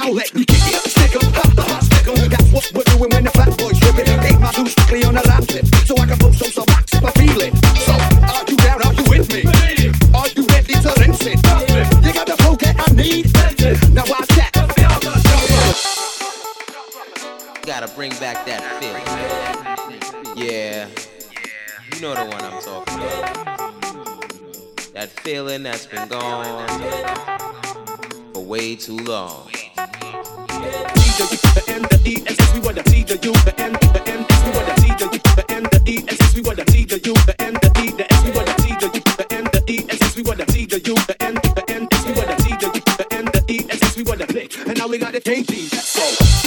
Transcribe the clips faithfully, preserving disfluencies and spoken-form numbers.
So let me kick it, stick 'em, ha ha ha, stick 'em. That's what we're doing when the fat boys tripping. Ain't my dude strictly on the rap tip, so I can post some some rocks if I feel it. So are you down? Are you with me? Are you ready to rinse it? You got the flow that I need. Now watch that. Gotta bring back that feel. Yeah, you know the one I'm talking about. That feeling that's been gone for way too long. The N, the E, S, S, we want the T, the U, the N, the N, S, we want the T, the U, the N, the E, S, S, we want the T, the U, the N, the E, the S, we want the T, the U, the N, the E, S, S, we want the T, the U, the N, the N, S, we want the T, the U, the N, the E, S, S, we want the lick, and now we got the K T. So.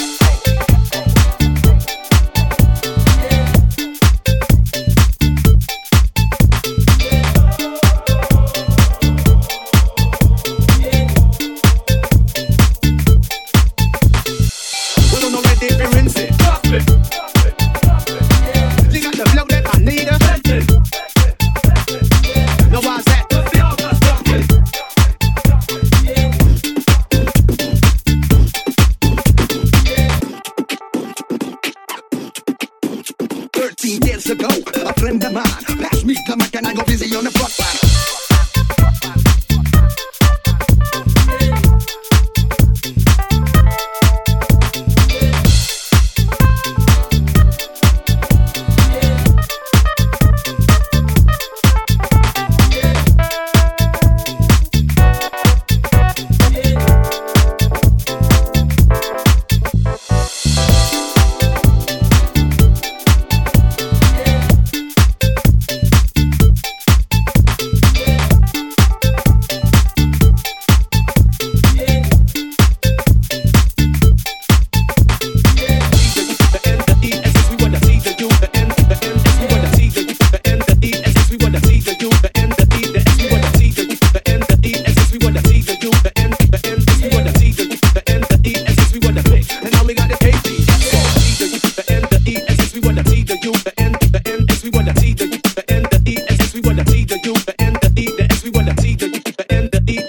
Years ago, a friend of mine passed me the mic and I go busy on the front line.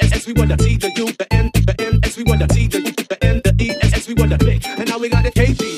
And now we got the K T.